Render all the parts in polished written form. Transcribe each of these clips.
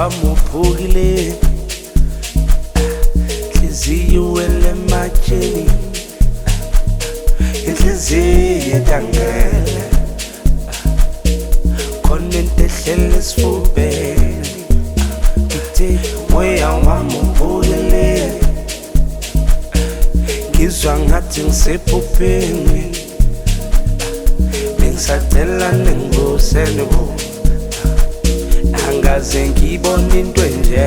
wami uphukile, inhliziyo ematsheni, inhliziyo etangele, khona into ehlele esifubeni, ngithi moya wami uphukile, ngizwa ngathi ngisephupheni, bengisacela nengibuseni bo, angaze ngibone into enje,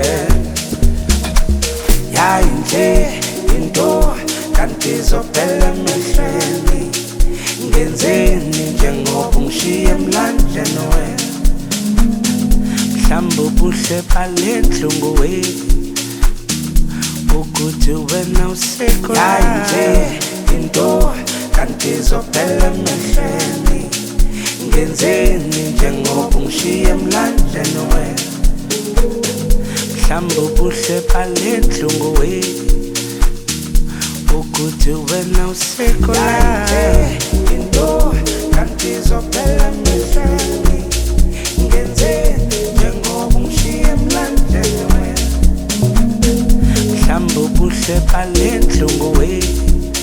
yayi nje into kanti izophela emehlweni, ngenzeni njengoba ungishiye emlanjeni wena, mhlawumbe ubuhle bale nhlungu wethu ukuthi wena usekho, yayi nje into kanti izophela emehlweni, ngenzeni njengoba ungishiye emlanjeni wena, mhlawumbe ubuhle bale nhlungu wethu ukuthi wena usekho, yayi nje into kanti izophela emehlweni, ngenzeni njengoba ungishiye emlanjeni wena, mhlawumbe ubuhle bale nhlungu wethu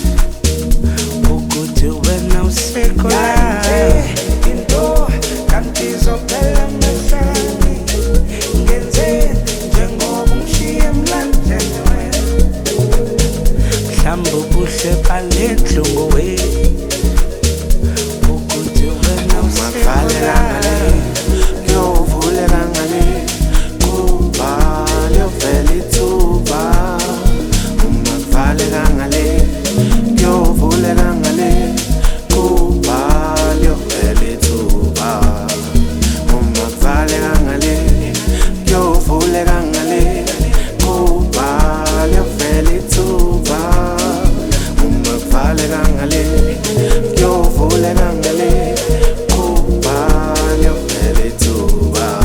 ukuthi wena usekho, yayi nje into kanti izophela emehlweni, ngenzeni njengoba ungishiye emlanjeni wena, mhlawumbe ubuhle bale nhlungu wethu ukuthi wena usekho, kuyovuleka ngale kuba liyovela ithuba, uma kuvaleka ngale kuyovuleka ngale kuba liyovela ithuba, uma kuvaleka ngale kuyovuleka ngale kuba liyovela ithuba, uma kuvaleka ngale kuyovuleka ngale kuba liyovela ithuba.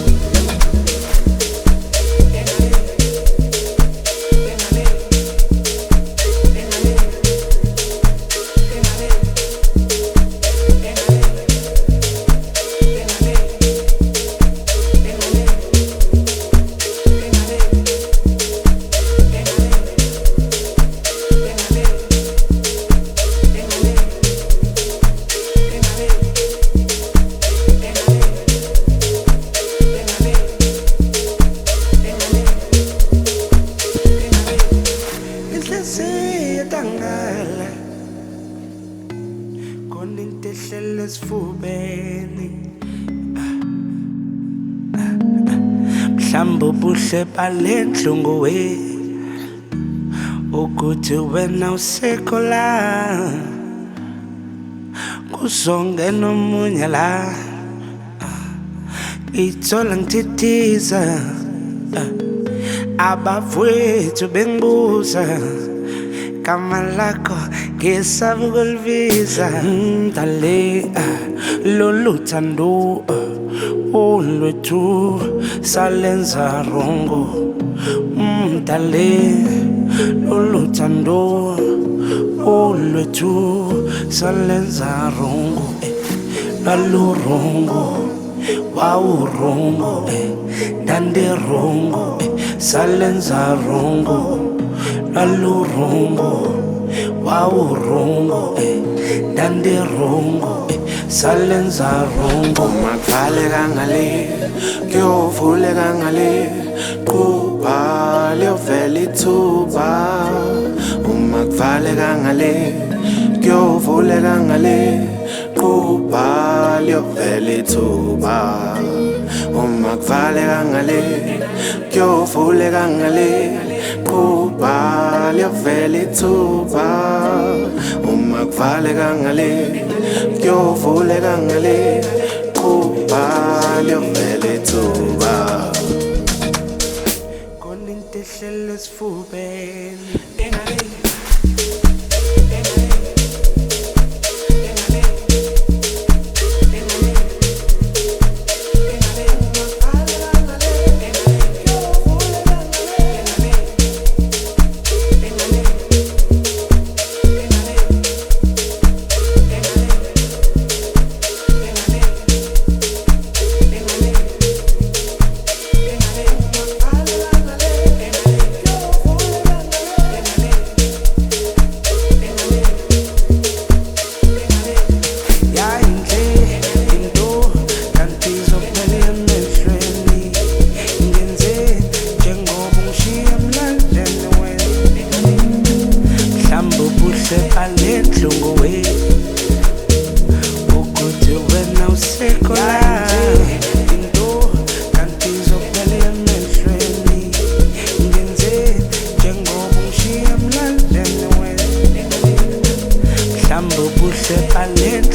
inhliziyo etangele, khona into ehlele esifubeni, mhlawumbe ubuhle bale nhlungu wethu ukuthi wena usekho la, kuzongena omunye la, ngiyithola ngithithiza, abafowethu bengibuza gama lakho ngisaba ukulibiza, dale lolu thando olwethu salenza rongo, dale lolu thando olwethu salenza rongo, lwalurongo wawurongo, dandirongo salenza rongo, lwalurongo wawurongo, dandirongo salenza rongo, uma kuvaleka ngale kuyovuleka ngale kuba liyovela ithuba, uma kuvaleka ngale kuyovuleka ngale kuba liyovela ithuba, uma kuvaleka ngale kuyovuleka ngale kuba liyovela ithuba, uma kuvaleka ngale kuyovuleka ngale kuba liyovela ithuba. khona into ehlele esifubeni. ubuhle balenhlungu we ukuthi wena usekho la into kanti izovele emehlweni ngenze njengoba ungishiya emlandweni wena mhlawumbe ubuhle balenhlungu